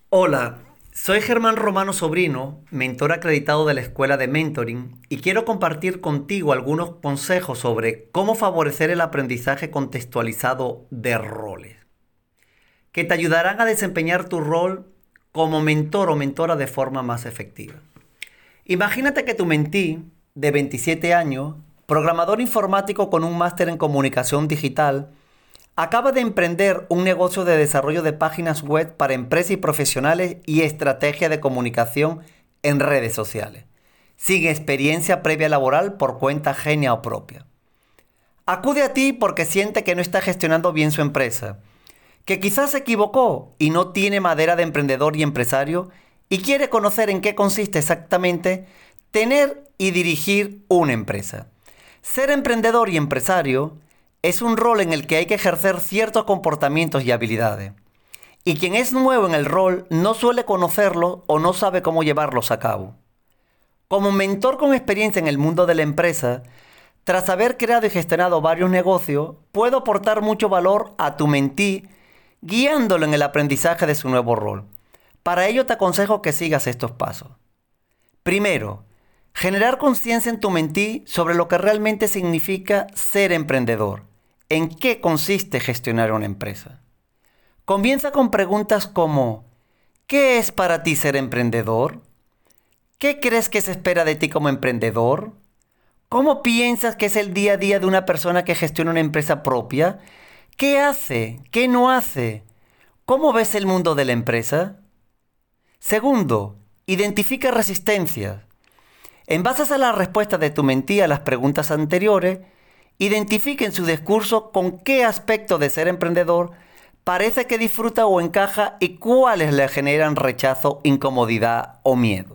Hola, soy Germán Romano Sobrino, mentor acreditado de la Escuela de Mentoring, y quiero compartir contigo algunos consejos sobre cómo favorecer el aprendizaje contextualizado de roles, que te ayudarán a desempeñar tu rol como mentor o mentora de forma más efectiva. Imagínate que tu mentí, de 27 años, programador informático con un máster en comunicación digital, acaba de emprender un negocio de desarrollo de páginas web para empresas y profesionales y estrategia de comunicación en redes sociales, sin experiencia previa laboral por cuenta ajena o propia. Acude a ti porque siente que no está gestionando bien su empresa, que quizás se equivocó y no tiene madera de emprendedor y empresario y quiere conocer en qué consiste exactamente tener y dirigir una empresa. Ser emprendedor y empresario es un rol en el que hay que ejercer ciertos comportamientos y habilidades. Y quien es nuevo en el rol no suele conocerlo o no sabe cómo llevarlos a cabo. Como mentor con experiencia en el mundo de la empresa, tras haber creado y gestionado varios negocios, puedo aportar mucho valor a tu mentí guiándolo en el aprendizaje de su nuevo rol. Para ello te aconsejo que sigas estos pasos. Primero, generar conciencia en tu mentí sobre lo que realmente significa ser emprendedor. ¿En qué consiste gestionar una empresa? Comienza con preguntas como: ¿qué es para ti ser emprendedor? ¿Qué crees que se espera de ti como emprendedor? ¿Cómo piensas que es el día a día de una persona que gestiona una empresa propia? ¿Qué hace? ¿Qué no hace? ¿Cómo ves el mundo de la empresa? Segundo, identifica resistencias. En base a la respuesta de tu mentí a las preguntas anteriores, identifica en su discurso con qué aspecto de ser emprendedor parece que disfruta o encaja y cuáles le generan rechazo, incomodidad o miedo.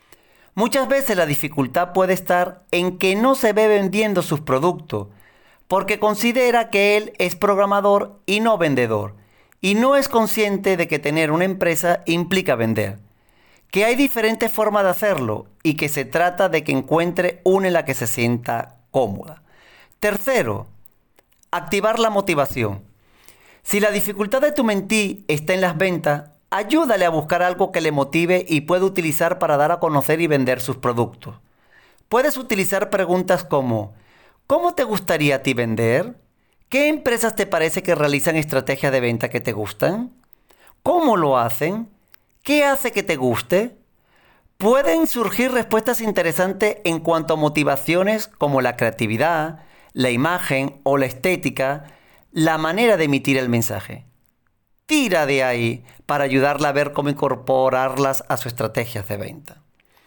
Muchas veces la dificultad puede estar en que no se ve vendiendo sus productos, porque considera que él es programador y no vendedor, y no es consciente de que tener una empresa implica vender, que hay diferentes formas de hacerlo y que se trata de que encuentre una en la que se sienta cómoda. Tercero, activar la motivación. Si la dificultad de tu mentí está en las ventas, ayúdale a buscar algo que le motive y pueda utilizar para dar a conocer y vender sus productos. Puedes utilizar preguntas como: ¿cómo te gustaría a ti vender? ¿Qué empresas te parece que realizan estrategias de venta que te gustan? ¿Cómo lo hacen? ¿Qué hace que te guste? Pueden surgir respuestas interesantes en cuanto a motivaciones como la creatividad, la imagen o la estética, la manera de emitir el mensaje. Tira de ahí para ayudarla a ver cómo incorporarlas a sus estrategias de venta.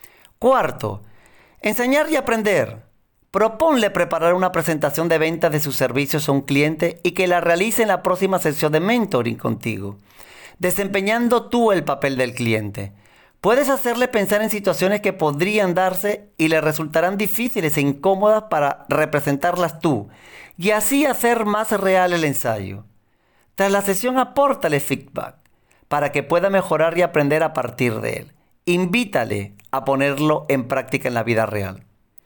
Cuarto, enseñar y aprender. Proponle preparar una presentación de venta de sus servicios a un cliente y que la realice en la próxima sesión de mentoring contigo, desempeñando tú el papel del cliente. Puedes hacerle pensar en situaciones que podrían darse y le resultarán difíciles e incómodas para representarlas tú, y así hacer más real el ensayo. Tras la sesión, apórtale feedback para que pueda mejorar y aprender a partir de él. Invítale a ponerlo en práctica en la vida real.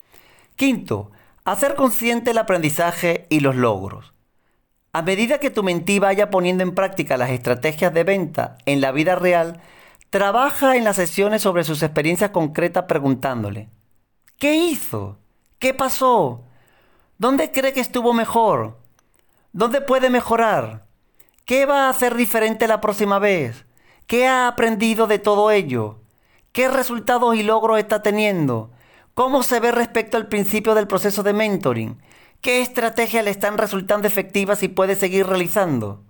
Quinto, hacer consciente el aprendizaje y los logros. A medida que tu mentí vaya poniendo en práctica las estrategias de venta en la vida real, trabaja en las sesiones sobre sus experiencias concretas preguntándole: ¿qué hizo? ¿Qué pasó? ¿Dónde cree que estuvo mejor? ¿Dónde puede mejorar? ¿Qué va a hacer diferente la próxima vez? ¿Qué ha aprendido de todo ello? ¿Qué resultados y logros está teniendo? ¿Cómo se ve respecto al principio del proceso de mentoring? ¿Qué estrategias le están resultando efectivas y puede seguir realizando?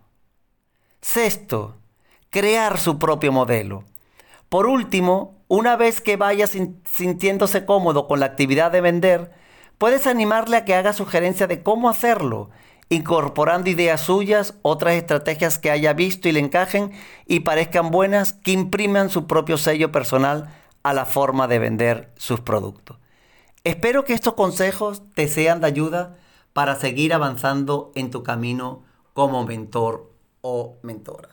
Sexto, crear su propio modelo. Por último, una vez que vaya sintiéndose cómodo con la actividad de vender, puedes animarle a que haga sugerencias de cómo hacerlo, incorporando ideas suyas, otras estrategias que haya visto y le encajen y parezcan buenas, que impriman su propio sello personal a la forma de vender sus productos. Espero que estos consejos te sean de ayuda para seguir avanzando en tu camino como mentor o mentora.